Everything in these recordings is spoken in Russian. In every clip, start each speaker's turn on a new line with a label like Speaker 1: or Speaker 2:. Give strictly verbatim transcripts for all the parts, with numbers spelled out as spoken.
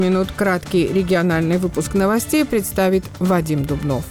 Speaker 1: Минут краткий региональный выпуск новостей представит Вадим Дубнов.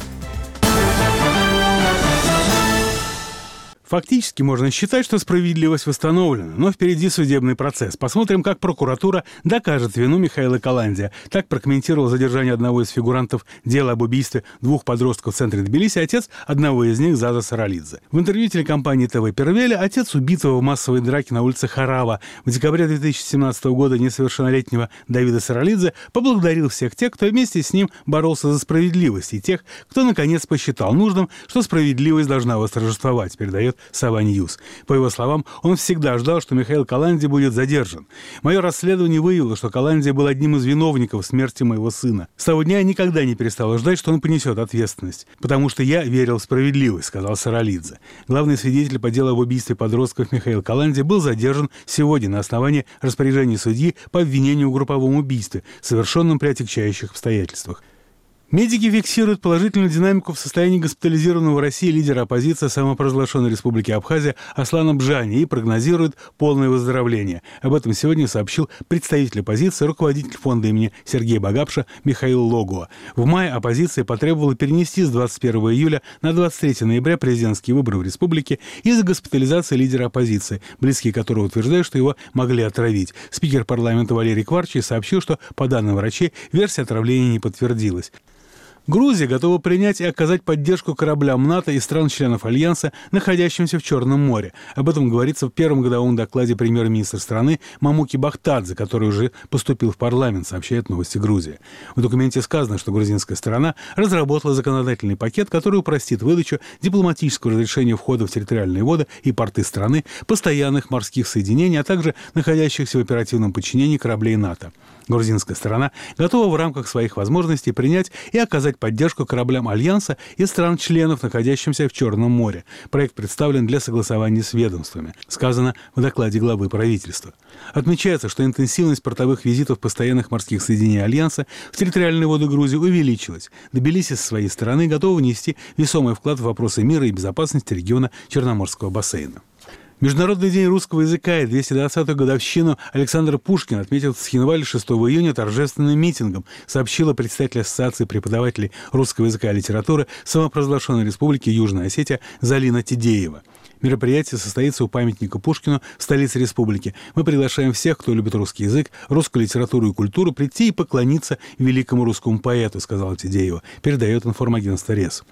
Speaker 2: Фактически можно считать, что справедливость восстановлена, но впереди судебный процесс. Посмотрим, как прокуратура докажет вину Михаила Каландия. Так прокомментировал задержание одного из фигурантов дела об убийстве двух подростков в центре Тбилиси отец одного из них, Заза Саралидзе. В интервью телекомпании ТВ Первеля отец убитого в массовой драке на улице Харава в декабре две тысячи семнадцатого года несовершеннолетнего Давида Саралидзе поблагодарил всех тех, кто вместе с ним боролся за справедливость, и тех, кто наконец посчитал нужным, что справедливость должна восторжествовать, передает Сава Ньюс. По его словам, он всегда ждал, что Михаил Каландия будет задержан. Мое расследование выявило, что Каландия был одним из виновников смерти моего сына. С того дня я никогда не перестал ждать, что он понесет ответственность, потому что я верил в справедливость, сказал Саралидзе. Главный свидетель по делу об убийстве подростков Михаил Каландия был задержан сегодня на основании распоряжения судьи по обвинению в групповом убийстве, совершенном при отягчающих обстоятельствах. Медики фиксируют положительную динамику в состоянии госпитализированного в России лидера оппозиции самопровозглашенной Республики Абхазия Аслана Бжани и прогнозируют полное выздоровление. Об этом сегодня сообщил представитель оппозиции, руководитель фонда имени Сергея Багапша Михаил Логуа. В мае оппозиция потребовала перенести с двадцать первого июля на двадцать третьего ноября президентские выборы в республике из-за госпитализации лидера оппозиции, близкие которого утверждают, что его могли отравить. Спикер парламента Валерий Кварчий сообщил, что, по данным врачей, версия отравления не подтвердилась. Грузия готова принять и оказать поддержку кораблям НАТО и стран-членов Альянса, находящимся в Черном море. Об этом говорится в первом годовом докладе премьер-министра страны Мамуки Бахтадзе, который уже поступил в парламент, сообщает «Новости Грузии». В документе сказано, что грузинская сторона разработала законодательный пакет, который упростит выдачу дипломатического разрешения входа в территориальные воды и порты страны, постоянных морских соединений, а также находящихся в оперативном подчинении кораблей НАТО. Грузинская сторона готова в рамках своих возможностей принять и оказать поддержку кораблям Альянса и стран-членов, находящимся в Черном море. Проект представлен для согласования с ведомствами, сказано в докладе главы правительства. Отмечается, что интенсивность портовых визитов постоянных морских соединений Альянса в территориальные воды Грузии увеличилась. Тбилиси со своей стороны готова внести весомый вклад в вопросы мира и безопасности региона Черноморского бассейна. Международный день русского языка и двести двадцатую годовщину Александр Пушкин отметил в Цхинвале шестого июня торжественным митингом, сообщила представитель Ассоциации преподавателей русского языка и литературы самопровозглашенной Республики Южная Осетия Залина Тидеева. Мероприятие состоится у памятника Пушкину в столице республики. Мы приглашаем всех, кто любит русский язык, русскую литературу и культуру, прийти и поклониться великому русскому поэту, сказала Тидеева, передает информагентство РЕС.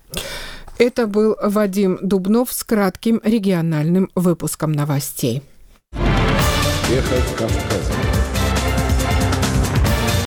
Speaker 1: Это был Вадим Дубнов с кратким региональным выпуском новостей.
Speaker 3: Успех Кавказа.